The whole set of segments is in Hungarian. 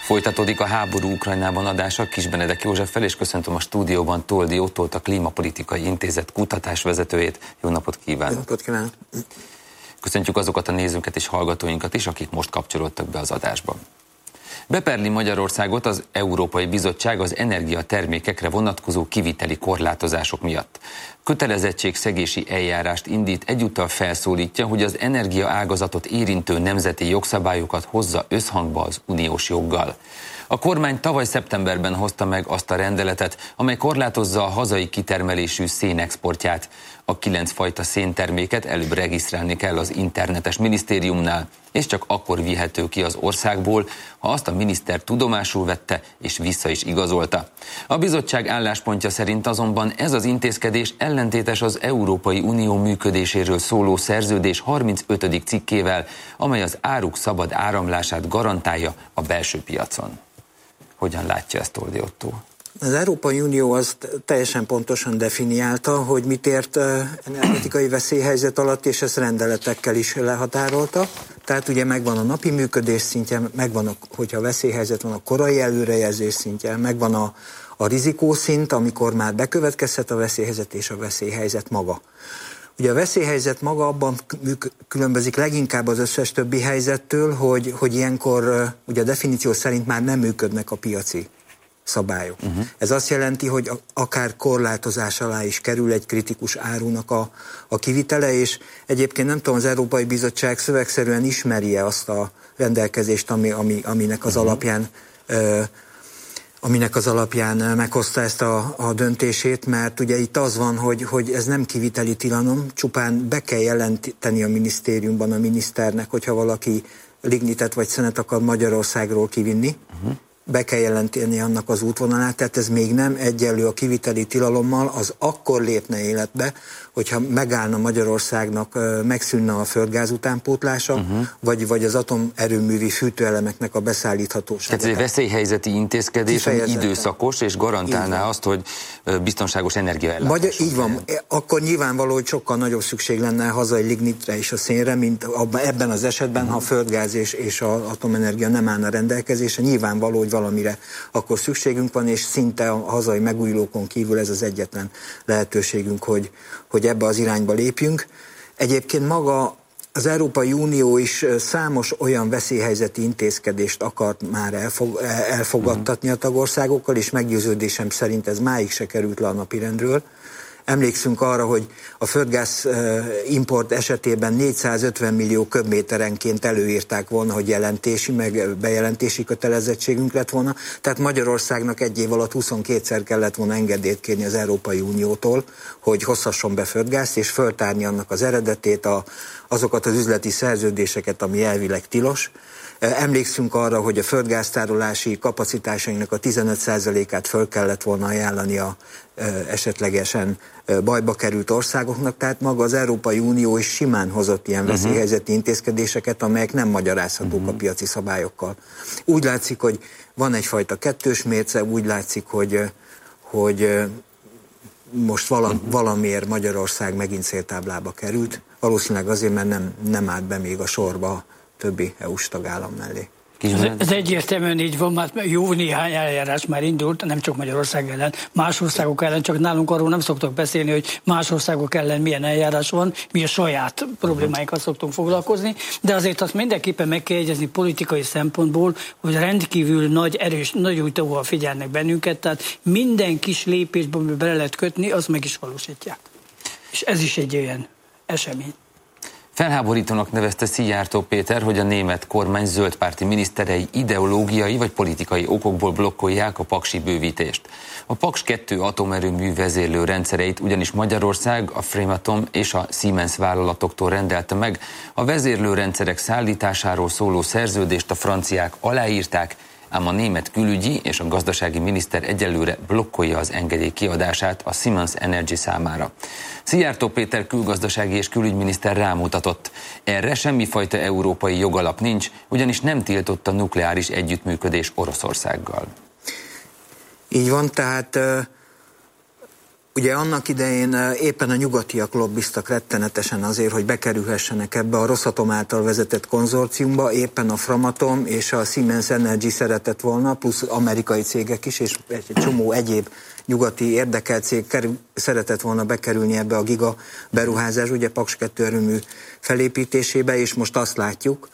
Folytatódik a háború Ukrajnában adása Kis Benedek Józseffel, és köszöntöm a stúdióban Toldi Ottót, a Klímapolitikai Intézet kutatásvezetőjét. Jó napot kívánok! Jó napot kívánok! Köszöntjük azokat a nézőket és hallgatóinkat is, akik most kapcsolódtak be az adásba. Beperli Magyarországot az Európai Bizottság az energiatermékekre vonatkozó kiviteli korlátozások miatt. Kötelezettségszegési eljárást indít, egyúttal felszólítja, hogy az energiaágazatot érintő nemzeti jogszabályokat hozza összhangba az uniós joggal. A kormány tavaly szeptemberben hozta meg azt a rendeletet, amely korlátozza a hazai kitermelésű szén exportját. A 9 fajta szénterméket előbb regisztrálni kell az internetes minisztériumnál, és csak akkor vihető ki az országból, ha azt a miniszter tudomásul vette és vissza is igazolta. A bizottság álláspontja szerint azonban ez az intézkedés ellentétes az Európai Unió működéséről szóló szerződés 35. cikkével, amely az áruk szabad áramlását garantálja a belső piacon. Hogyan látja ezt Toldi Ottó? Az Európai Unió azt teljesen pontosan definiálta, hogy mit ért energetikai veszélyhelyzet alatt, és ezt rendeletekkel is lehatárolta. Tehát ugye megvan a napi működés szintje, megvan, hogyha veszélyhelyzet van, a korai előrejelzés szintje, megvan a rizikószint, amikor már bekövetkezhet a veszélyhelyzet, és a veszélyhelyzet maga. Ugye a veszélyhelyzet maga abban különbözik leginkább az összes többi helyzettől, hogy ilyenkor ugye a definíció szerint már nem működnek a piaci szabályok. Ez azt jelenti, hogy akár korlátozás alá is kerül egy kritikus árunak a kivitele, és egyébként nem tudom, az Európai Bizottság szövegszerűen ismeri-e azt a rendelkezést, aminek az alapján meghozta ezt a döntését, mert ugye itt az van, hogy ez nem kiviteli tilalom, csupán be kell jelenteni a minisztériumban a miniszternek, hogyha valaki lignitet vagy szenet akar Magyarországról kivinni, be kell jelenteni annak az útvonalát, tehát ez még nem egyenlő a kiviteli tilalommal, az akkor lépne életbe, hogyha megállna Magyarországnak, megszűnne a földgáz utánpótlása, vagy az atomerőművi fűtőelemeknek a beszállíthatósága. Tehát ez egy veszélyhelyzeti intézkedés, ami időszakos, és garantálná azt, hogy biztonságos energiaellátás. Így van, akkor nyilvánvaló, hogy sokkal nagyobb szükség lenne a hazai lignitre és a szénre, mint ebben az esetben, ha a földgáz és az atomenergia nem állna rendelkezésre, nyilvánvaló, hogy valamire akkor szükségünk van, és szinte a hazai megújulókon kívül ez az egyetlen lehetőségünk, hogy ebbe az irányba lépjünk. Egyébként maga az Európai Unió is számos olyan veszélyhelyzeti intézkedést akart már elfogadtatni a tagországokkal, és meggyőződésem szerint ez máig se került le a napirendről. Emlékszünk arra, hogy a földgáz import esetében 450 millió köbméterenként előírták volna, hogy bejelentési kötelezettségünk lett volna. Tehát Magyarországnak egy év alatt 22-szer kellett volna engedélyt kérni az Európai Uniótól, hogy hozhasson be földgázt, és föltárni annak az eredetét, azokat az üzleti szerződéseket, ami elvileg tilos. Emlékszünk arra, hogy a földgáztárolási kapacitásainak a 15%-át föl kellett volna ajánlani a esetlegesen bajba került országoknak, tehát maga az Európai Unió is simán hozott ilyen veszélyhelyzeti intézkedéseket, amelyek nem magyarázhatók a piaci szabályokkal. Úgy látszik, hogy van egyfajta kettős mérce, úgy látszik, hogy most valamiért Magyarország megint széltáblába került, valószínűleg azért, mert nem állt be még a sorba többi EU-s tagállam mellé. Ez egyértelműen így van, mert jó néhány eljárás már indult, nem csak Magyarország ellen, más országok ellen, csak nálunk arról nem szoktak beszélni, hogy más országok ellen milyen eljárás van, mi a saját problémáinkat szoktunk foglalkozni, de azért azt mindenképpen meg kell jegyezni politikai szempontból, hogy rendkívül nagy, erős, nagy újtóval figyelnek bennünket, tehát minden kis lépésben, amiben bele lehet kötni, azt meg is valósítják. És ez is egy olyan esemény. Felháborítónak nevezte Szijjártó Péter, hogy a német kormány zöldpárti miniszterei ideológiai vagy politikai okokból blokkolják a paksi bővítést. A Paks 2 atomerőmű vezérlő rendszereit ugyanis Magyarország, a Framatome és a Siemens vállalatoktól rendelte meg, a vezérlő rendszerek szállításáról szóló szerződést a franciák aláírták, ám a német külügyi és a gazdasági miniszter egyelőre blokkolja az engedély kiadását a Siemens Energy számára. Szijjártó Péter külgazdasági és külügyminiszter rámutatott. Erre semmifajta európai jogalap nincs, ugyanis nem tiltott a nukleáris együttműködés Oroszországgal. Így van, tehát Ugye annak idején éppen a nyugatiak lobbiztak rettenetesen azért, hogy bekerülhessenek ebbe a Rosatom által vezetett konzorciumba, éppen a Framatome és a Siemens Energy szeretett volna, plusz amerikai cégek is, és egy csomó egyéb nyugati érdekelt cég szeretett volna bekerülni ebbe a giga beruházás, ugye Paks 2 erőmű felépítésébe, és most azt látjuk,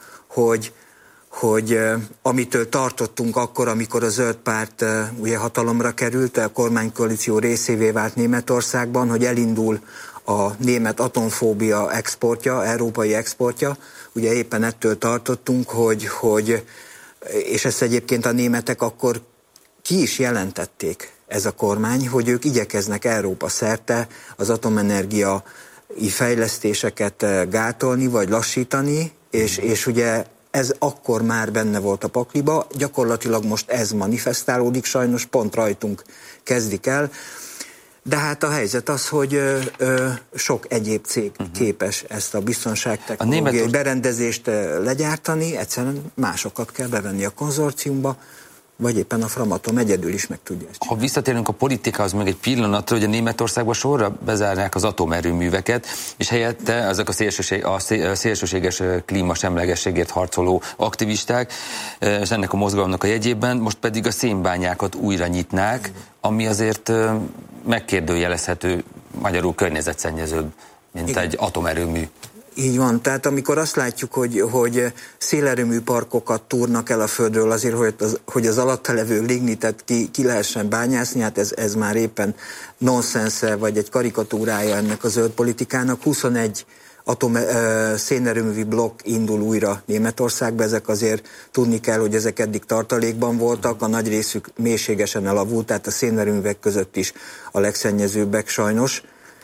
hogy amitől tartottunk akkor, amikor a Zöld Párt ugye hatalomra került, a kormánykoalíció részévé vált Németországban, hogy elindul a német atomfóbia exportja, európai exportja. Ugye éppen ettől tartottunk, hogy és ezt egyébként a németek akkor ki is jelentették, ez a kormány, hogy ők igyekeznek Európa szerte az atomenergia fejlesztéseket gátolni, vagy lassítani, és ugye ez akkor már benne volt a pakliba, gyakorlatilag most ez manifestálódik, sajnos pont rajtunk kezdik el, de hát a helyzet az, hogy sok egyéb cég képes ezt a biztonságtechnológiai berendezést legyártani, egyszerűen másokat kell bevenni a konzorciumba, vagy éppen a Framatome egyedül is meg tudja ezt. Ha visszatérünk a politikához még egy pillanatra, hogy a Németországban sorra bezárnák az atomerőműveket, és helyette ezek a szélsőséges klímasemlegességért harcoló aktivisták, és ennek a mozgalomnak a jegyében, most pedig a szénbányákat újra nyitnák, ami azért megkérdőjelezhető, magyarul környezetszennyezőbb, mint egy atomerőmű. Így van, tehát amikor azt látjuk, hogy szélerőmű parkokat túrnak el a földről azért, hogy az alatta levő lignitet ki lehessen bányászni, hát ez már éppen nonsens, vagy egy karikatúrája ennek a zöld politikának. 21 szénerőművi blokk indul újra Németországba, ezek azért tudni kell, hogy ezek eddig tartalékban voltak, a nagy részük mélységesen elavult, tehát a szénerőművek között is a legszennyezőbbek sajnos.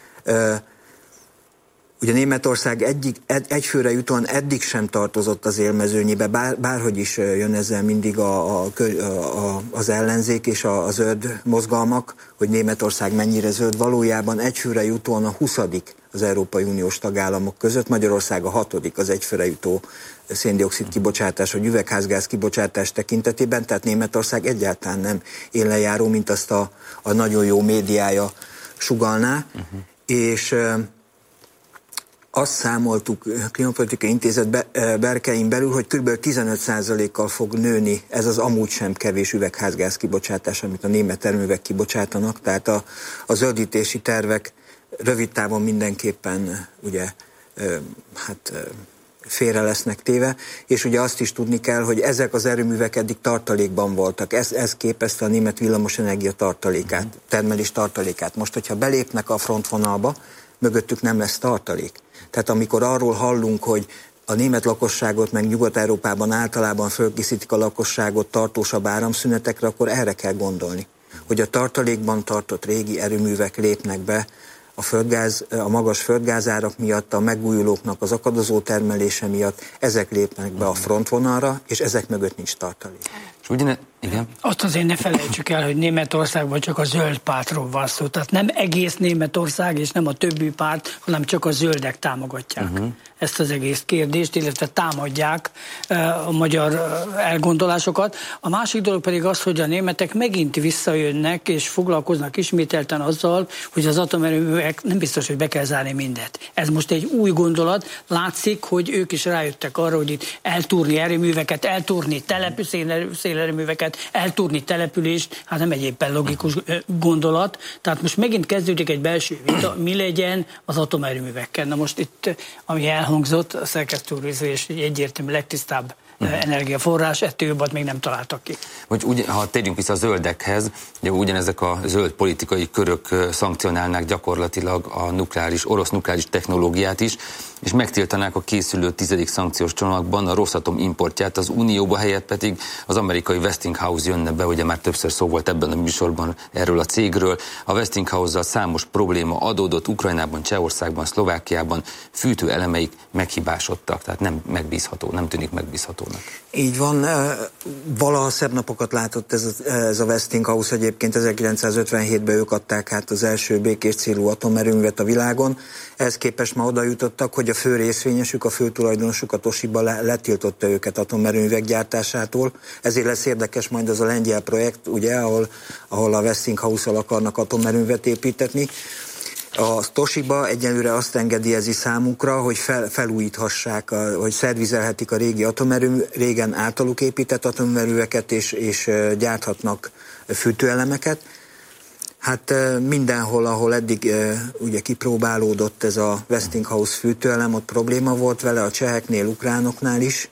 Ugye Németország egyfőre jutóan eddig sem tartozott az élmezőnyébe, bárhogy is jön ezzel mindig az ellenzék és a zöld mozgalmak, hogy Németország mennyire zöld, valójában egyfőre jutóan a 20. az Európai Uniós tagállamok között, Magyarország a 6. az egyfőre jutó széndioxid kibocsátás, vagy üvegházgáz kibocsátás tekintetében, tehát Németország egyáltalán nem élenjáró, mint azt a nagyon jó médiája sugallná, és azt számoltuk a Klímapolitikai Intézet berkein belül, hogy kb. 15%-kal fog nőni ez az amúgy sem kevés üvegházgáz kibocsátás, amit a német erőművek kibocsátanak, tehát a zöldítési tervek rövid távon mindenképpen ugye félre lesznek téve, és ugye azt is tudni kell, hogy ezek az erőművek eddig tartalékban voltak. Ez képezte a német villamosenergia tartalékát, termelés tartalékát. Most, hogyha belépnek a frontvonalba, mögöttük nem lesz tartalék. Tehát amikor arról hallunk, hogy a német lakosságot, meg Nyugat-Európában általában fölkészítik a lakosságot tartósabb áramszünetekre, akkor erre kell gondolni. Hogy a tartalékban tartott régi erőművek lépnek be a magas földgázárak miatt, a megújulóknak az akadozó termelése miatt, ezek lépnek be a frontvonalra, és ezek mögött nincs tartalék. Igen. Azt azért ne felejtsük el, hogy Németországban csak a zöld pártról van szó. Tehát nem egész Németország és nem a többi párt, hanem csak a zöldek támogatják ezt az egész kérdést, illetve támadják a magyar elgondolásokat. A másik dolog pedig az, hogy a németek megint visszajönnek és foglalkoznak ismételten azzal, hogy az atomerőművek nem biztos, hogy be kell zárni mindet. Ez most egy új gondolat. Látszik, hogy ők is rájöttek arra, hogy itt eltúrni erőműveket, eltúrni szélerőműveket, eltúrni települést, hát nem egy éppen logikus gondolat. Tehát most megint kezdődik egy belső vita, mi legyen az atomerőművekkel. Na most itt, ami elhangzott, a szerkesztő úr és egyértelmű legtisztább energiaforrás, ettől jobbat még nem találtak ki. Ha térjünk vissza a zöldekhez, ugye ugyanezek a zöld politikai körök szankcionálnák gyakorlatilag a orosz nukleáris technológiát is, és megtiltanák a készülő 10. szankciós csomagban a Rosatom importját, az Unióba, helyett pedig az amerikai Westinghouse jönne be, ugye már többször szó volt ebben a műsorban erről a cégről. A Westinghouse-zal számos probléma adódott Ukrajnában, Csehországban, Szlovákiában, fűtőelemeik meghibásodtak, tehát nem megbízható, nem tűnik megbízhatónak. Így van, valaha szebb napokat látott ez a Westinghouse, egyébként 1957-ben ők adták át az első békés célú atomerőművet a világon, ehhez képest ma oda jutottak, hogy hogy a fő részvényesük, a fő tulajdonosuk, a Toshiba letiltotta őket atomerőművek gyártásától. Ezért lesz érdekes majd az a lengyel projekt, ugye, ahol a Westinghouse-al akarnak atomerőművet építetni. A Toshiba egyelőre azt engedélyezi számukra, hogy felújíthassák, hogy szervizelhetik a régi régen általuk épített atomerőműveket, és gyárthatnak fűtőelemeket. Hát mindenhol, ahol eddig ugye kipróbálódott ez a Westinghouse fűtőelem, ott probléma volt vele, a cseheknél, ukránoknál is.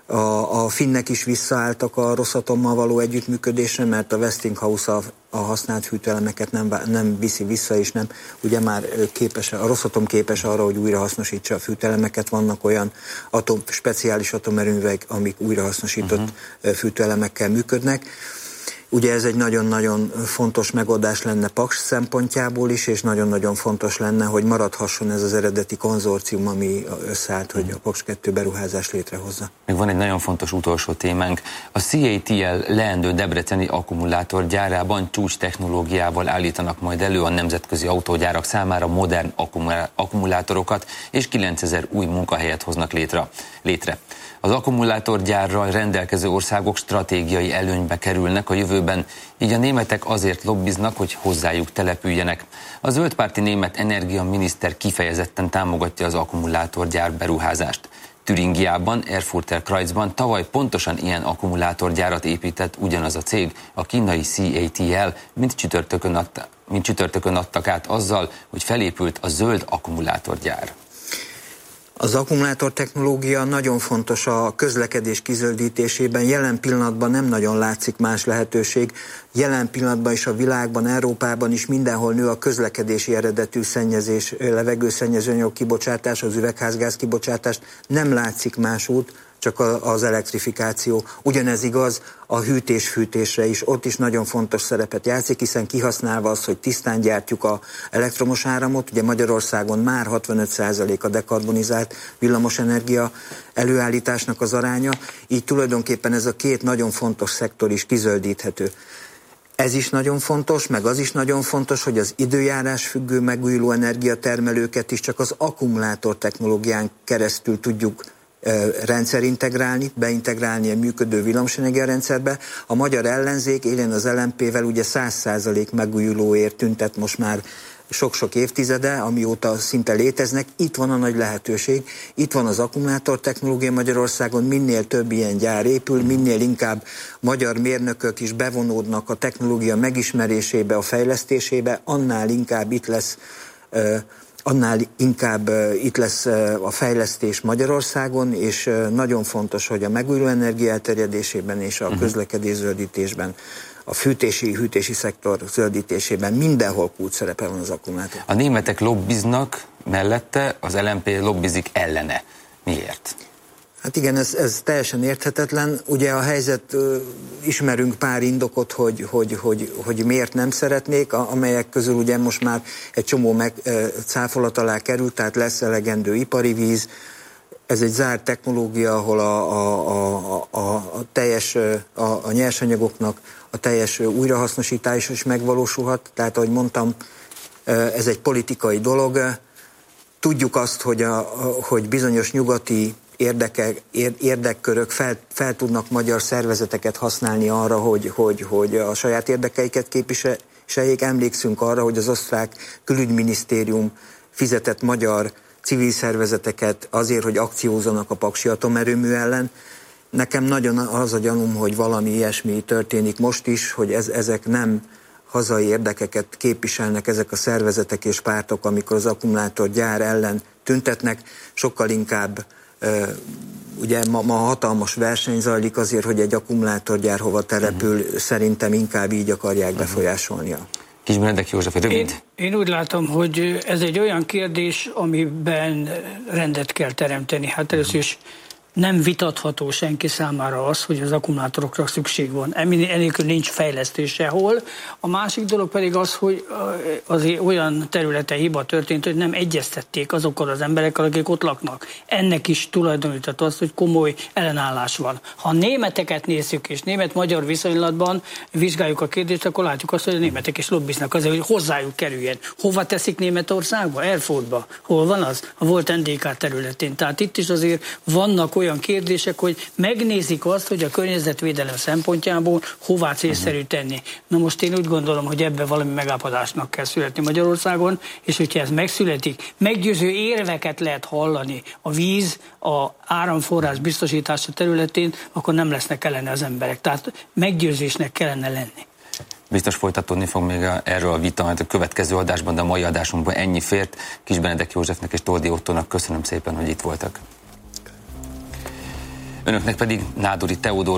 A finnek is visszaálltak a Rosatommal való együttműködésre, mert a Westinghouse a használt fűtőelemeket nem viszi vissza, és nem, ugye már a Rosatom képes arra, hogy újrahasznosítsa a fűtőelemeket. Vannak olyan speciális atomerőművek, amik újrahasznosított fűtőelemekkel működnek. Ugye ez egy nagyon-nagyon fontos megoldás lenne Paks szempontjából is, és nagyon-nagyon fontos lenne, hogy maradhasson ez az eredeti konzorcium, ami összeállt, hogy a Paks 2 beruházás létrehozza. Még van egy nagyon fontos utolsó témánk. A CATL leendő debreceni akkumulátorgyárában csúcs technológiával állítanak majd elő a nemzetközi autógyárak számára modern akkumulátorokat, és 9000 új munkahelyet hoznak létre. Az akkumulátorgyárral rendelkező országok stratégiai előnybe kerülnek a jövőben, így a németek azért lobbiznak, hogy hozzájuk települjenek. A zöldpárti német energiaminiszter kifejezetten támogatja az akkumulátorgyár beruházást. Türingiában, Erfurter Kreuzban tavaly pontosan ilyen akkumulátorgyárat épített ugyanaz a cég, a kínai CATL, mint csütörtökön adtak át azzal, hogy felépült a zöld akkumulátorgyár. Az akkumulátor technológia nagyon fontos a közlekedés kizöldítésében. Jelen pillanatban nem nagyon látszik más lehetőség. Jelen pillanatban is a világban, Európában is mindenhol nő a közlekedési eredetű szennyezés, levegőszennyezőanyag kibocsátás, az üvegházgáz kibocsátás. Nem látszik más út, csak az elektrifikáció. Ugyanez igaz a hűtés-fűtésre is. Ott is nagyon fontos szerepet játszik, hiszen kihasználva az, hogy tisztán gyártjuk az elektromos áramot, ugye Magyarországon már 65% a dekarbonizált villamosenergia előállításnak az aránya, így tulajdonképpen ez a két nagyon fontos szektor is kizöldíthető. Ez is nagyon fontos, meg az is nagyon fontos, hogy az időjárás függő megújuló energiatermelőket is csak az akkumulátor technológián keresztül tudjuk rendszerintegrálni, beintegrálni a működő villamosenergia rendszerbe. A magyar ellenzék élén az LMP-vel ugye 100% megújulóért tüntet most már sok-sok évtizede, amióta szinte léteznek. Itt van a nagy lehetőség, itt van az akkumulátor technológia Magyarországon, minél több ilyen gyár épül, minél inkább magyar mérnökök is bevonódnak a technológia megismerésébe, a fejlesztésébe, annál inkább itt lesz a fejlesztés Magyarországon, és nagyon fontos, hogy a megújuló energia elterjedésében és a közlekedés zöldítésben, a hűtési szektor zöldítésében mindenhol kulcs szerepe van az akkumulátor. A németek lobbiznak mellette, az LMP lobbizik ellene. Miért? Hát igen, ez teljesen érthetetlen. Ugye a helyzet, ismerünk pár indokot, hogy miért nem szeretnék, amelyek közül ugye most már egy csomó cáfolat alá került, tehát lesz elegendő ipari víz. Ez egy zárt technológia, ahol a nyersanyagoknak a teljes újrahasznosítás is megvalósulhat. Tehát, ahogy mondtam, ez egy politikai dolog. Tudjuk azt, hogy bizonyos nyugati érdekkörök fel tudnak magyar szervezeteket használni arra, hogy a saját érdekeiket képviseljék. Emlékszünk arra, hogy az osztrák külügyminisztérium fizetett magyar civil szervezeteket azért, hogy akciózzanak a paksi atomerőmű ellen. Nekem nagyon az a gyanúm, hogy valami ilyesmi történik most is, hogy ezek nem hazai érdekeket képviselnek ezek a szervezetek és pártok, amikor az akkumulátorgyár ellen tüntetnek, sokkal inkább ugye ma hatalmas verseny zajlik azért, hogy egy akkumulátorgyár hova települ, szerintem inkább így akarják befolyásolni. Kisbenedek József, rövid. Én úgy látom, hogy ez egy olyan kérdés, amiben rendet kell teremteni. Hát először is nem vitatható senki számára az, hogy az akkumulátorokra szükség van. Enélkül nincs fejlesztés sehol. A másik dolog pedig az, hogy azért olyan területen hiba történt, hogy nem egyeztették azokkal az emberekkel, akik ott laknak. Ennek is tulajdonított az, hogy komoly ellenállás van. Ha a németeket nézzük, és német-magyar viszonylatban vizsgáljuk a kérdést, akkor látjuk azt, hogy a németek is lobbiznak azért, hogy hozzájuk kerüljen. Hova teszik Németországba? Erfurtba. Hol van az? A volt NDK területén. Tehát itt is azért vannak olyan kérdések, hogy megnézik azt, hogy a környezetvédelem szempontjából hová célszerű tenni. Na most én úgy gondolom, hogy ebben valami megállapodásnak kell születni Magyarországon, és hogyha ez megszületik, meggyőző érveket lehet hallani a víz, a áramforrás biztosítása területén, akkor nem lesznek ellene az emberek. Tehát meggyőzésnek kellene lenni. Biztos folytatódni fog még erről a vita, mert a következő adásban, de a mai adásunkban ennyi fért. Kis Benedek Józsefnek és Toldi Ottónak köszönöm szépen, hogy itt voltak. Önöknek pedig Nádori Teodor